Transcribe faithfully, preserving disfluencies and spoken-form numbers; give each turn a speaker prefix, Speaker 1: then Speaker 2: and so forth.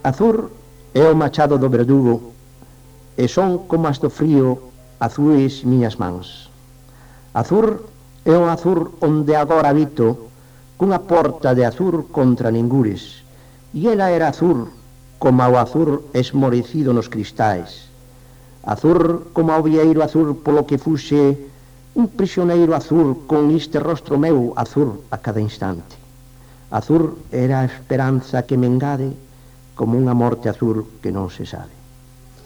Speaker 1: Azur é o machado do verdugo, e son como as do frío azuis miñas mans. Azur é o azur onde agora habito, cunha porta de azur contra ningures, e ela era azur como o azur esmorecido nos cristais. Azur como o vieiro azur polo que fuxe un prisioneiro azur con este rostro meu azur a cada instante. Azur era a esperanza que me engade como unha morte azur que non se sabe.